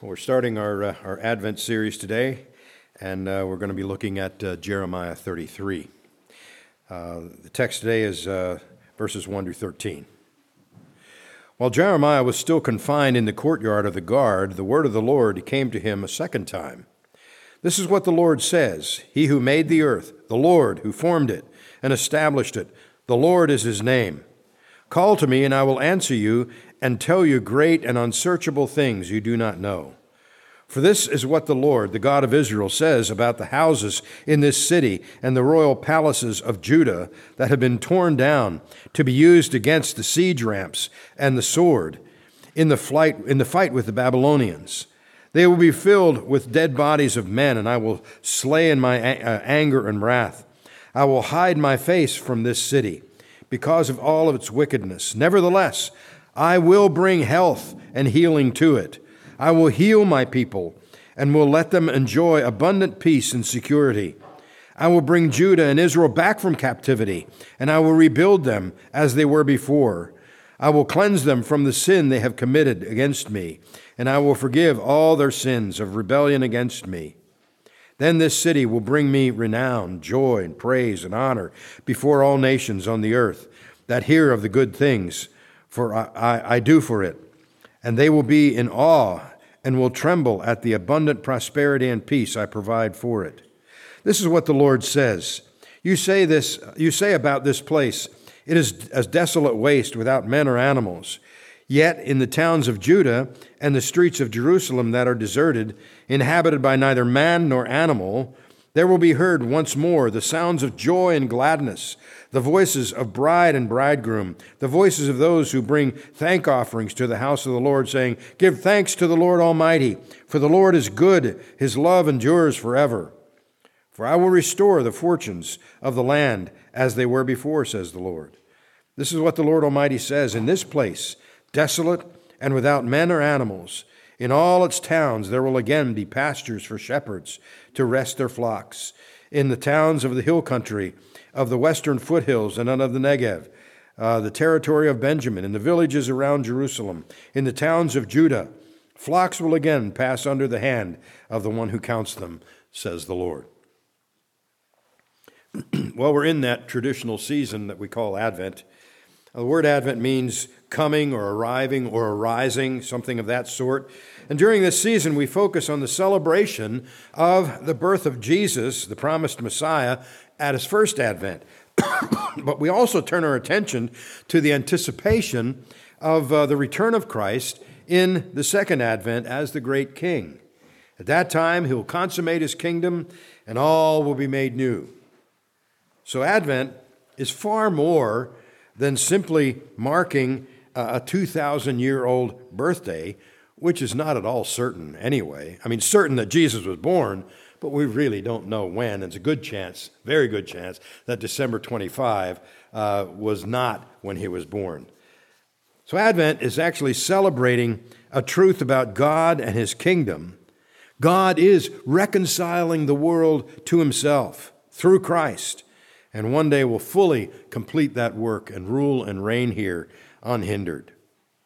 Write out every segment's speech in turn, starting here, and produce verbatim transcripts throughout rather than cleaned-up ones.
Well, we're starting our, uh, our Advent series today, and uh, we're going to be looking at uh, Jeremiah thirty-three. Uh, the text today is uh, verses one to thirteen. While Jeremiah was still confined in the courtyard of the guard, the word of the Lord came to him a second time. This is what the Lord says, He who made the earth, the Lord who formed it and established it, the Lord is his name. Call to me, and I will answer you and tell you great and unsearchable things you do not know. For this is what the Lord, the God of Israel, says about the houses in this city and the royal palaces of Judah that have been torn down to be used against the siege ramps and the sword in the flight in the fight with the Babylonians. They will be filled with dead bodies of men, and I will slay in my anger and wrath. I will hide my face from this city because of all of its wickedness. Nevertheless, I will bring health and healing to it. I will heal my people and will let them enjoy abundant peace and security. I will bring Judah and Israel back from captivity, and I will rebuild them as they were before. I will cleanse them from the sin they have committed against me, and I will forgive all their sins of rebellion against me. Then this city will bring me renown, joy, and praise and honor before all nations on the earth that hear of the good things for I, I, I do for it. And they will be in awe and will tremble at the abundant prosperity and peace I provide for it. This is what the Lord says. You say this, you say about this place, it is a desolate waste without men or animals. Yet in the towns of Judah and the streets of Jerusalem that are deserted, inhabited by neither man nor animal, there will be heard once more the sounds of joy and gladness, the voices of bride and bridegroom, the voices of those who bring thank offerings to the house of the Lord, saying, Give thanks to the Lord Almighty, for the Lord is good, his love endures forever. For I will restore the fortunes of the land as they were before, says the Lord. This is what the Lord Almighty says, In this place, desolate and without men or animals, in all its towns there will again be pastures for shepherds to rest their flocks. In the towns of the hill country, of the western foothills and of the Negev, uh, the territory of Benjamin, in the villages around Jerusalem, in the towns of Judah, flocks will again pass under the hand of the one who counts them, says the Lord. Well, we're in that traditional season that we call Advent. The word Advent means coming or arriving or arising, something of that sort. And during this season, we focus on the celebration of the birth of Jesus, the promised Messiah, at his first advent. But we also turn our attention to the anticipation of uh, the return of Christ in the second advent as the great king. At that time, he will consummate his kingdom, and all will be made new. So Advent is far more than simply marking a two thousand year old birthday, which is not at all certain anyway. I mean, certain that Jesus was born, but we really don't know when. And it's a good chance, very good chance, that December twenty-fifth uh, was not when he was born. So Advent is actually celebrating a truth about God and his kingdom. God is reconciling the world to himself through Christ, and one day will fully complete that work and rule and reign here unhindered.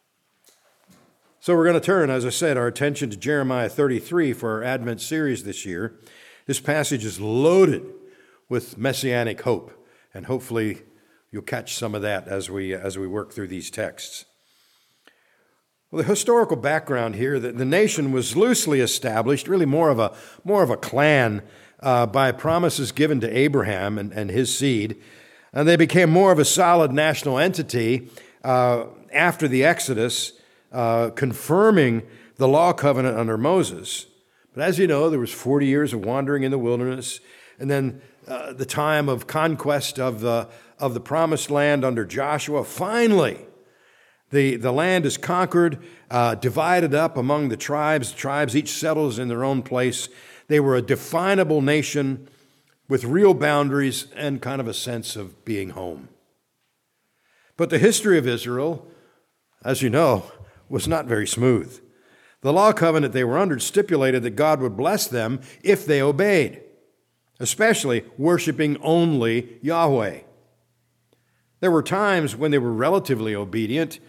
So we're going to turn, as I said, our attention to Jeremiah thirty-three for our Advent series this year. This passage is loaded with messianic hope, and hopefully you'll catch some of that as we as we work through these texts. Well, the historical background here, that the nation was loosely established, really more of a more of a clan uh, by promises given to Abraham and, and his seed, and they became more of a solid national entity uh, after the Exodus, Uh, confirming the law covenant under Moses. But as you know, there was forty years of wandering in the wilderness, and then uh, the time of conquest of the, of the promised land under Joshua. Finally, the, the land is conquered, uh, divided up among the tribes. The tribes each settles in their own place. They were a definable nation with real boundaries and kind of a sense of being home. But the history of Israel, as you know, was not very smooth. The law covenant they were under stipulated that God would bless them if they obeyed, especially worshiping only Yahweh. There were times when they were relatively obedient,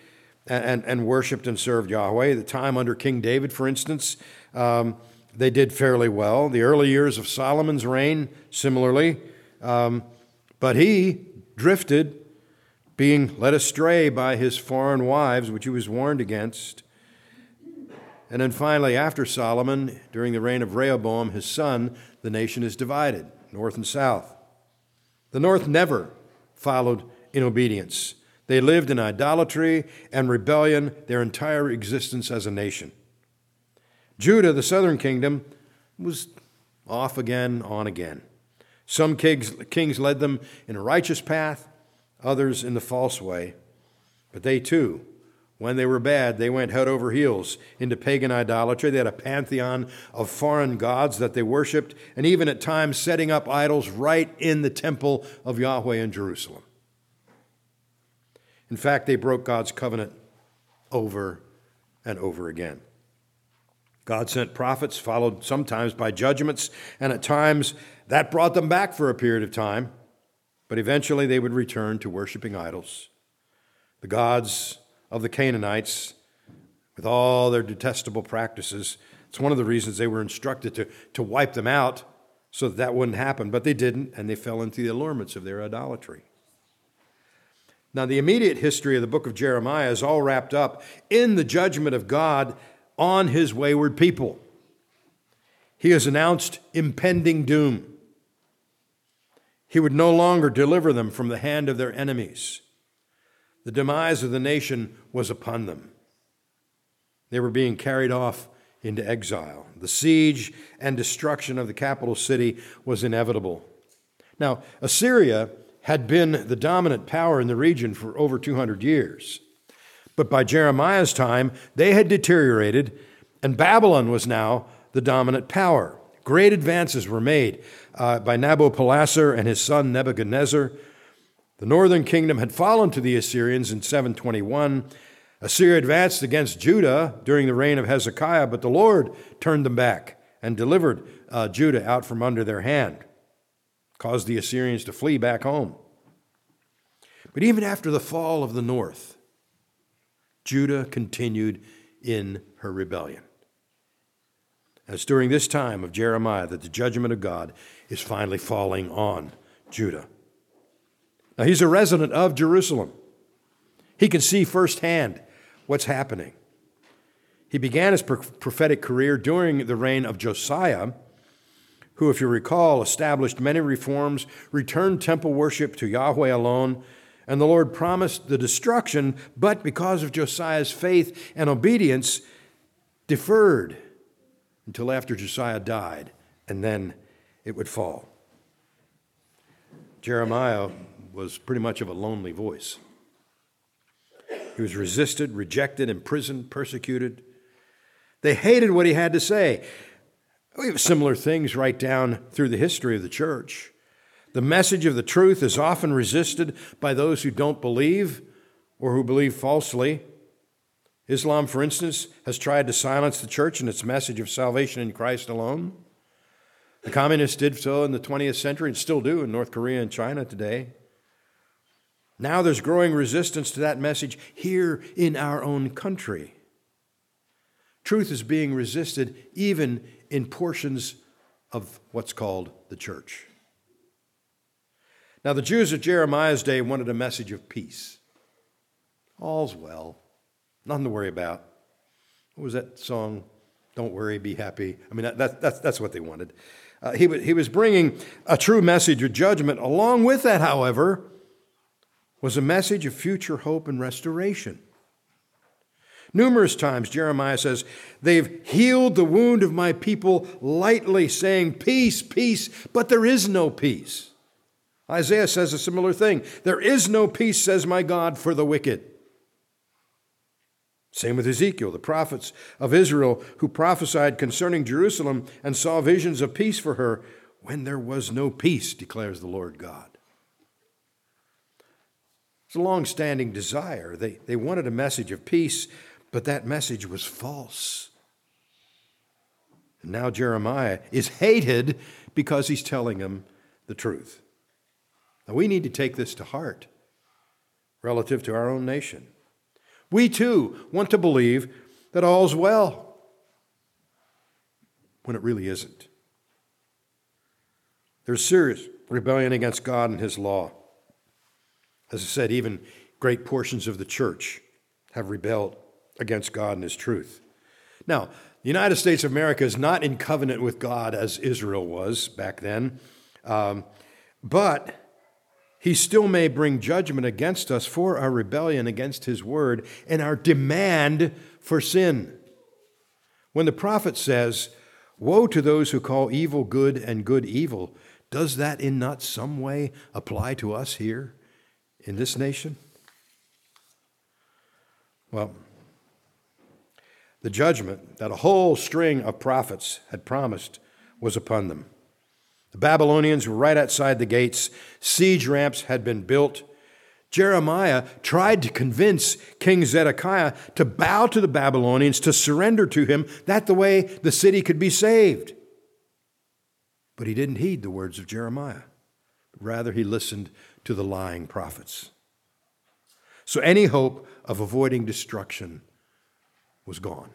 and, and worshiped and served Yahweh. The time under King David, for instance, um, they did fairly well. The early years of Solomon's reign, similarly. Um, but he drifted, being led astray by his foreign wives, which he was warned against. And then finally, after Solomon, during the reign of Rehoboam, his son, the nation is divided, north and south. The north never followed in obedience. They lived in idolatry and rebellion their entire existence as a nation. Judah, the southern kingdom, was off again, on again. Some kings, kings led them in a righteous path, others in the false way. But they too, when they were bad, they went head over heels into pagan idolatry. They had a pantheon of foreign gods that they worshiped, and even at times setting up idols right in the temple of Yahweh in Jerusalem. In fact, they broke God's covenant over and over again. God sent prophets, followed sometimes by judgments, and at times that brought them back for a period of time, but eventually they would return to worshiping idols, the gods of the Canaanites, with all their detestable practices. It's one of the reasons they were instructed to, to wipe them out so that that wouldn't happen, but they didn't, and they fell into the allurements of their idolatry. Now, the immediate history of the book of Jeremiah is all wrapped up in the judgment of God on his wayward people. He has announced impending doom. He would no longer deliver them from the hand of their enemies. The demise of the nation was upon them. They were being carried off into exile. The siege and destruction of the capital city was inevitable. Now, Assyria had been the dominant power in the region for over two hundred years. But by Jeremiah's time, they had deteriorated, and Babylon was now the dominant power. Great advances were made uh, by Nabopolassar and his son Nebuchadnezzar. The northern kingdom had fallen to the Assyrians in seven twenty-one. Assyria advanced against Judah during the reign of Hezekiah, but the Lord turned them back and delivered uh, Judah out from under their hand, caused the Assyrians to flee back home. But even after the fall of the north, Judah continued in her rebellion. And it's during this time of Jeremiah that the judgment of God is finally falling on Judah. Now, he's a resident of Jerusalem. He can see firsthand what's happening. He began his prophetic career during the reign of Josiah, who, if you recall, established many reforms, returned temple worship to Yahweh alone, and the Lord promised the destruction, but because of Josiah's faith and obedience, deferred until after Josiah died, and then it would fall. Jeremiah was pretty much of a lonely voice. He was resisted, rejected, imprisoned, persecuted. They hated what he had to say. We have similar things right down through the history of the church. The message of the truth is often resisted by those who don't believe or who believe falsely. Islam, for instance, has tried to silence the church and its message of salvation in Christ alone. The communists did so in the twentieth century and still do in North Korea and China today. Now there's growing resistance to that message here in our own country. Truth is being resisted even in portions of what's called the church. Now, the Jews of Jeremiah's day wanted a message of peace. All's well. Nothing to worry about. What was that song? Don't worry, be happy. I mean, that, that, that's, that's what they wanted. Uh, he, he was bringing a true message of judgment. Along with that, however, was a message of future hope and restoration. Numerous times, Jeremiah says, they've healed the wound of my people lightly, saying, peace, peace, but there is no peace. Isaiah says a similar thing. There is no peace, says my God, for the wicked. Same with Ezekiel, the prophets of Israel who prophesied concerning Jerusalem and saw visions of peace for her when there was no peace, declares the Lord God. It's a long-standing desire. They, they wanted a message of peace, but that message was false. And now Jeremiah is hated because he's telling them the truth. Now we need to take this to heart relative to our own nation. We too want to believe that all's well, when it really isn't. There's serious rebellion against God and his law. As I said, even great portions of the church have rebelled against God and his truth. Now, the United States of America is not in covenant with God as Israel was back then, um, but he still may bring judgment against us for our rebellion against his word and our demand for sin. When the prophet says, "Woe to those who call evil good and good evil," does that in not some way apply to us here in this nation? Well, the judgment that a whole string of prophets had promised was upon them. The Babylonians were right outside the gates. Siege ramps had been built. Jeremiah tried to convince King Zedekiah to bow to the Babylonians, to surrender to him. That the way the city could be saved. But he didn't heed the words of Jeremiah. Rather, he listened to the lying prophets. So any hope of avoiding destruction was gone.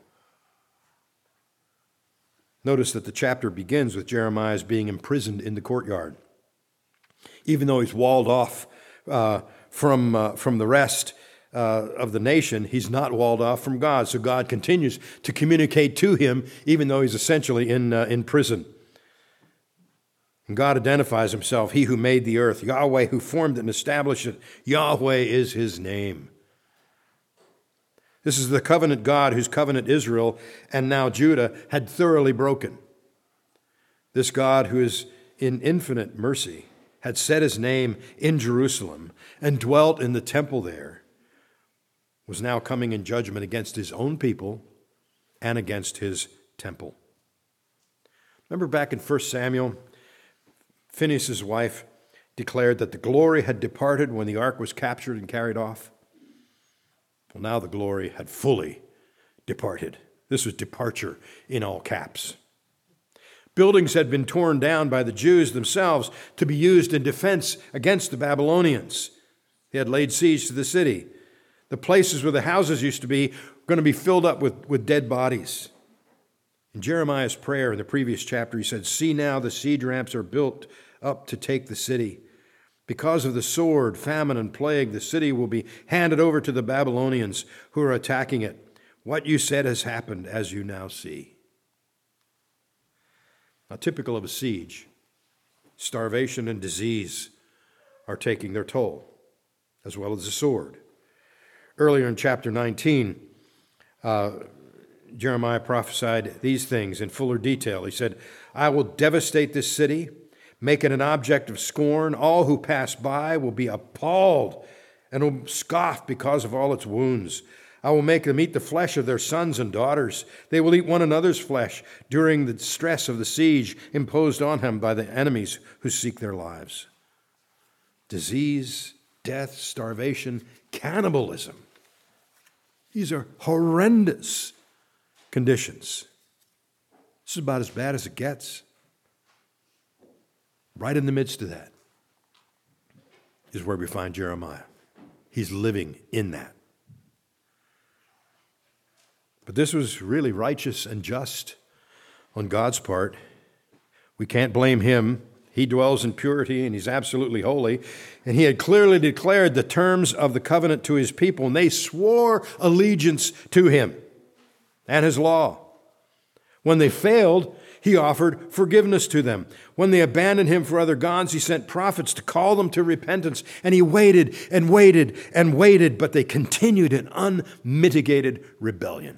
Notice that the chapter begins with Jeremiah's being imprisoned in the courtyard. Even though he's walled off uh, from, uh, from the rest uh, of the nation, he's not walled off from God. So God continues to communicate to him, even though he's essentially in, uh, in prison. And God identifies himself, he who made the earth, Yahweh who formed it and established it. Yahweh is his name. This is the covenant God whose covenant Israel and now Judah had thoroughly broken. This God who is in infinite mercy had set his name in Jerusalem and dwelt in the temple there, was now coming in judgment against his own people and against his temple. Remember back in First Samuel, Phinehas' wife declared that the glory had departed when the ark was captured and carried off. Well, now the glory had fully departed. This was departure in all caps. Buildings had been torn down by the Jews themselves to be used in defense against the Babylonians. They had laid siege to the city. The places where the houses used to be were going to be filled up with, with dead bodies. In Jeremiah's prayer in the previous chapter, he said, "See now, the siege ramps are built up to take the city. Because of the sword, famine, and plague, the city will be handed over to the Babylonians who are attacking it. What you said has happened, as you now see." Now, typical of a siege, starvation and disease are taking their toll, as well as the sword. Earlier in chapter nineteen, uh, Jeremiah prophesied these things in fuller detail. He said, "I will devastate this city, make it an object of scorn. All who pass by will be appalled and will scoff because of all its wounds. I will make them eat the flesh of their sons and daughters. They will eat one another's flesh during the stress of the siege imposed on them by the enemies who seek their lives." Disease, death, starvation, cannibalism. These are horrendous conditions. This is about as bad as it gets. Right in the midst of that is where we find Jeremiah. He's living in that. But this was really righteous and just on God's part. We can't blame him. He dwells in purity and he's absolutely holy. And he had clearly declared the terms of the covenant to his people, and they swore allegiance to him and his law. When they failed, he offered forgiveness to them. When they abandoned him for other gods, he sent prophets to call them to repentance. And he waited and waited and waited, but they continued in unmitigated rebellion.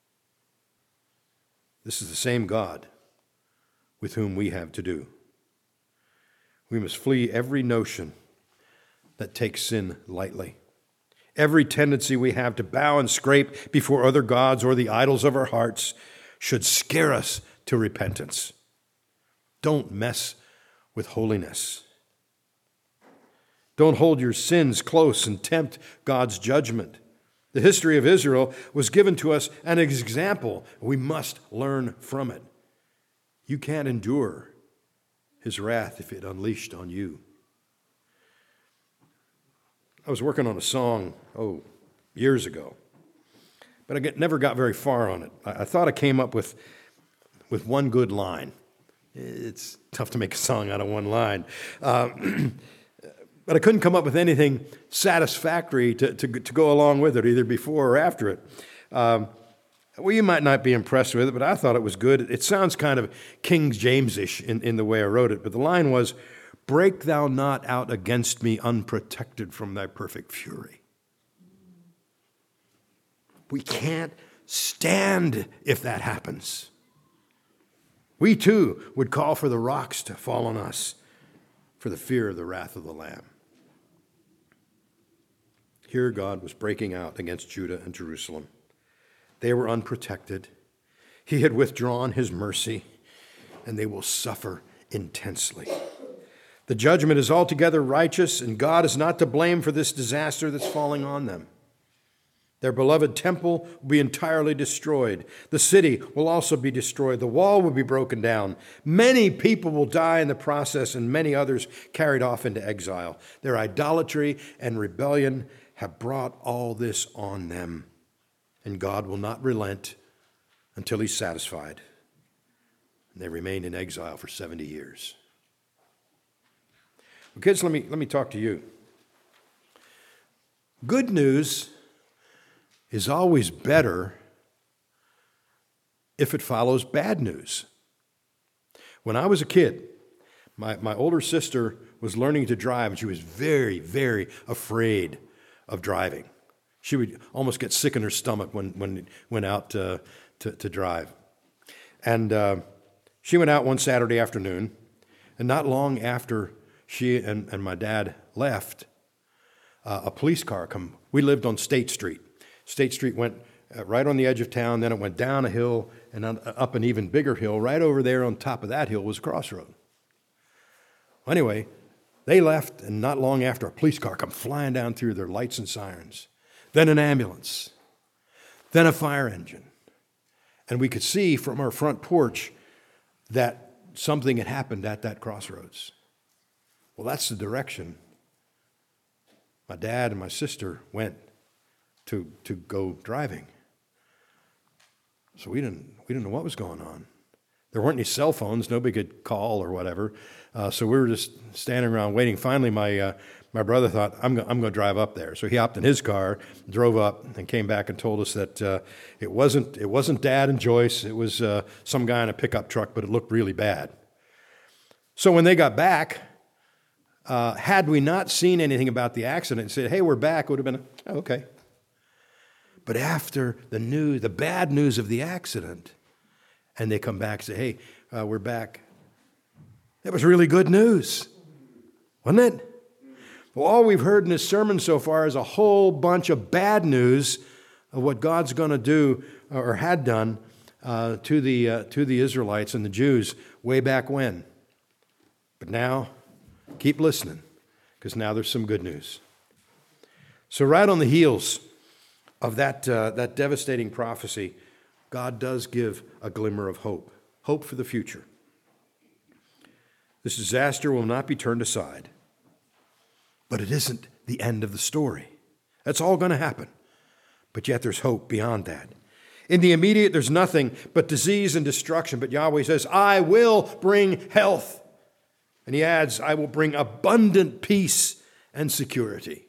This is the same God with whom we have to do. We must flee every notion that takes sin lightly. Every tendency we have to bow and scrape before other gods or the idols of our hearts should scare us to repentance. Don't mess with holiness. Don't hold your sins close and tempt God's judgment. The history of Israel was given to us an example. We must learn from it. You can't endure his wrath if it unleashed on you. I was working on a song, oh, years ago. but I get, never got very far on it. I, I thought I came up with, with one good line. It's tough to make a song out of one line. Uh, but I couldn't come up with anything satisfactory to, to, to go along with it, either before or after it. Um, well, you might not be impressed with it, but I thought it was good. It sounds kind of King James-ish in, in the way I wrote it, but the line was, "Break thou not out against me unprotected from thy perfect fury." We can't stand if that happens. We too would call for the rocks to fall on us for the fear of the wrath of the Lamb. Here God was breaking out against Judah and Jerusalem. They were unprotected. He had withdrawn his mercy, and they will suffer intensely. The judgment is altogether righteous, and God is not to blame for this disaster that's falling on them. Their beloved temple will be entirely destroyed. The city will also be destroyed. The wall will be broken down. Many people will die in the process, and many others carried off into exile. Their idolatry and rebellion have brought all this on them, and God will not relent until he's satisfied. And they remained in exile for seventy years. Well, kids, let me, let me talk to you. Good news is always better if it follows bad news. When I was a kid, my, my older sister was learning to drive, and she was very, very afraid of driving. She would almost get sick in her stomach when when went out uh, to, to drive. And uh, she went out one Saturday afternoon, and not long after she and, and my dad left, uh, a police car come. We lived on State Street. State Street went uh, right on the edge of town, then it went down a hill and on, uh, up an even bigger hill. Right over there on top of that hill was a crossroad. Well, anyway, they left, and not long after, a police car come flying down through their lights and sirens. Then an ambulance. Then a fire engine. And we could see from our front porch that something had happened at that crossroads. Well, that's the direction my dad and my sister went to, to go driving. So we didn't we didn't know what was going on. There weren't any cell phones, nobody could call or whatever. Uh, so we were just standing around waiting. Finally, my uh, my brother thought, I'm go- I'm going to drive up there. So he hopped in his car, drove up, and came back and told us that uh, it wasn't it wasn't Dad and Joyce. It was uh, some guy in a pickup truck, but it looked really bad. So when they got back, uh, had we not seen anything about the accident and said, "Hey, we're back," it would have been, oh, okay. But after the news, the bad news of the accident, and they come back and say, "Hey, uh, we're back," that was really good news, wasn't it? Well, all we've heard in this sermon so far is a whole bunch of bad news of what God's going to do or had done uh, to the uh, to the Israelites and the Jews way back when. But now, keep listening, because now there's some good news. So right on the heels of that uh, that devastating prophecy, God does give a glimmer of hope, hope for the future. This disaster will not be turned aside, but it isn't the end of the story. That's all going to happen, but yet there's hope beyond that. In the immediate, there's nothing but disease and destruction, but Yahweh says, "I will bring health." And he adds, "I will bring abundant peace and security."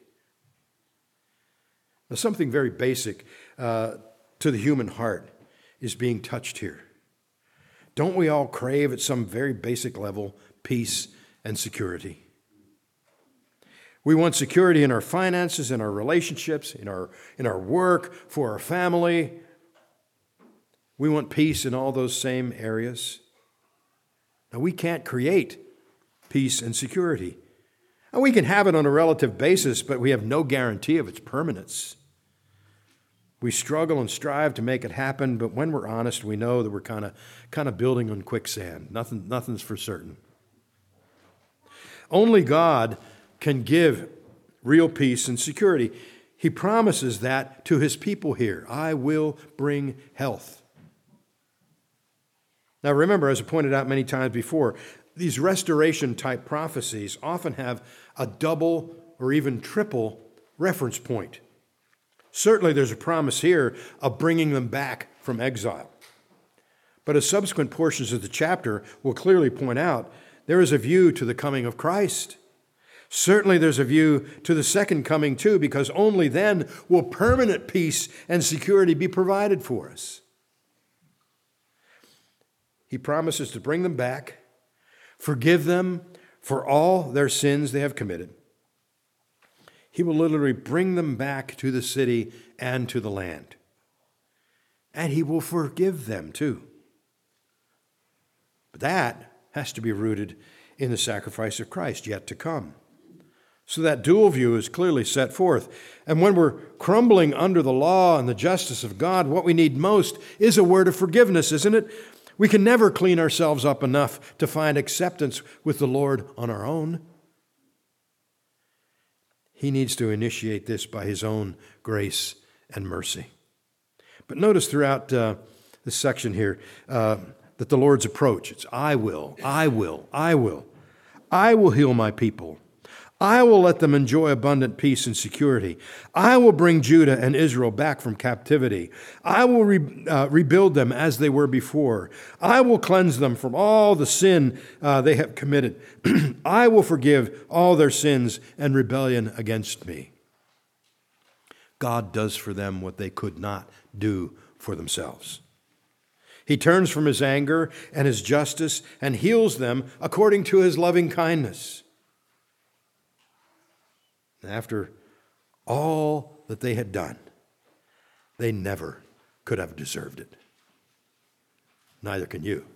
Now, something very basic uh, to the human heart is being touched here. Don't we all crave at some very basic level peace and security? We want security in our finances, in our relationships, in our, in our work, for our family. We want peace in all those same areas. Now, we can't create peace and security. And we can have it on a relative basis, but we have no guarantee of its permanence. We struggle and strive to make it happen, but when we're honest, we know that we're kind of kind of building on quicksand. Nothing, nothing's for certain. Only God can give real peace and security. He promises that to his people here. "I will bring health." Now remember, as I pointed out many times before, these restoration-type prophecies often have a double or even triple reference point. Certainly there's a promise here of bringing them back from exile. But as subsequent portions of the chapter will clearly point out, there is a view to the coming of Christ. Certainly there's a view to the second coming too, because only then will permanent peace and security be provided for us. He promises to bring them back, forgive them for all their sins they have committed. He will literally bring them back to the city and to the land. And he will forgive them too. But that has to be rooted in the sacrifice of Christ yet to come. So that dual view is clearly set forth. And when we're crumbling under the law and the justice of God, what we need most is a word of forgiveness, isn't it? We can never clean ourselves up enough to find acceptance with the Lord on our own. He needs to initiate this by his own grace and mercy. But notice throughout uh, this section here uh, that the Lord's approach, it's I will, I will, I will. I will heal my people. I will let them enjoy abundant peace and security. I will bring Judah and Israel back from captivity. I will re, uh, rebuild them as they were before. I will cleanse them from all the sin uh, they have committed. I will forgive all their sins and rebellion against me. God does for them what they could not do for themselves. He turns from his anger and his justice and heals them according to his loving kindness. After all that they had done, they never could have deserved it. Neither can you.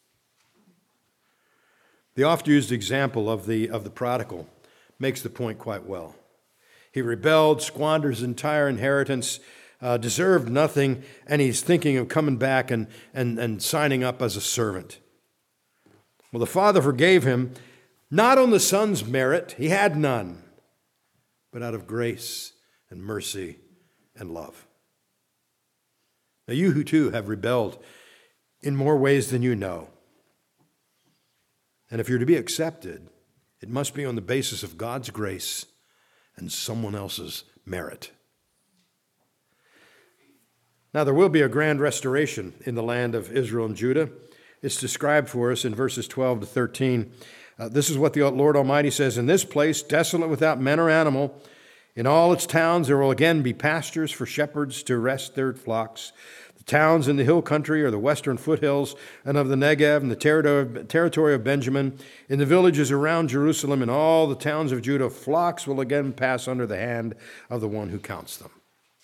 The oft-used example of the, of the prodigal makes the point quite well. He rebelled, squandered his entire inheritance, uh, deserved nothing, and he's thinking of coming back and, and, and signing up as a servant. Well, the father forgave him, not on the son's merit, he had none, but out of grace and mercy and love. Now you who too have rebelled in more ways than you know. And if you're to be accepted, it must be on the basis of God's grace and someone else's merit. Now there will be a grand restoration in the land of Israel and Judah. It's described for us in verses twelve to thirteen. Uh, this is what the Lord Almighty says, "In this place, desolate without man or animal, in all its towns there will again be pastures for shepherds to rest their flocks. The towns in the hill country are the western foothills and of the Negev and the territory of Benjamin. In the villages around Jerusalem and all the towns of Judah, flocks will again pass under the hand of the one who counts them."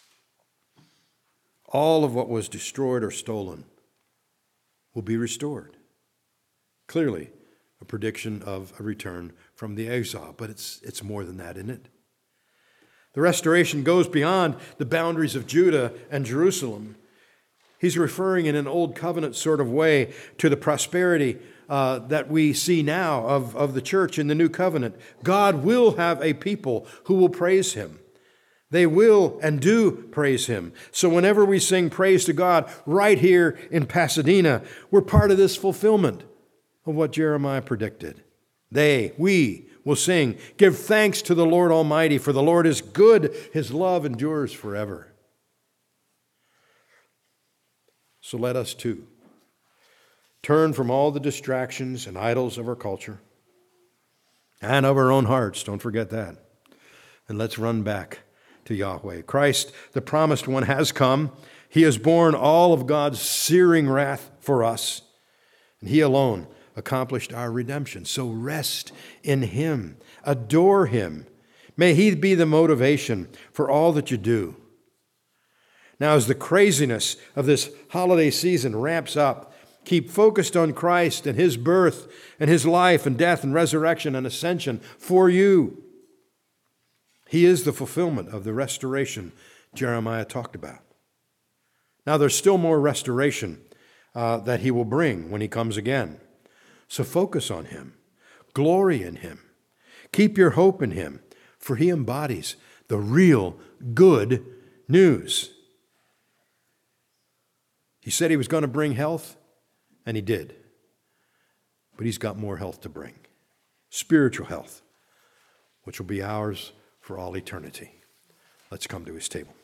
All of what was destroyed or stolen will be restored. Clearly, a prediction of a return from the exile, but it's, it's more than that, isn't it? The restoration goes beyond the boundaries of Judah and Jerusalem. He's referring in an old covenant sort of way to the prosperity uh, that we see now of, of the church in the new covenant. God will have a people who will praise him. They will and do praise him. So whenever we sing praise to God right here in Pasadena, we're part of this fulfillment of what Jeremiah predicted. They, we, will sing, "Give thanks to the Lord Almighty, for the Lord is good, his love endures forever." So let us too turn from all the distractions and idols of our culture and of our own hearts, don't forget that, and let's run back to Yahweh. Christ, the promised one, has come. He has borne all of God's searing wrath for us, and he alone accomplished our redemption. So rest in him. Adore him. May he be the motivation for all that you do. Now, as the craziness of this holiday season ramps up, keep focused on Christ and his birth and his life and death and resurrection and ascension for you. He is the fulfillment of the restoration Jeremiah talked about. Now, there's still more restoration uh, that he will bring when he comes again. So focus on him. Glory in him. Keep your hope in him, for he embodies the real good news. He said he was going to bring health, and he did. But he's got more health to bring. Spiritual health, which will be ours for all eternity. Let's come to his table.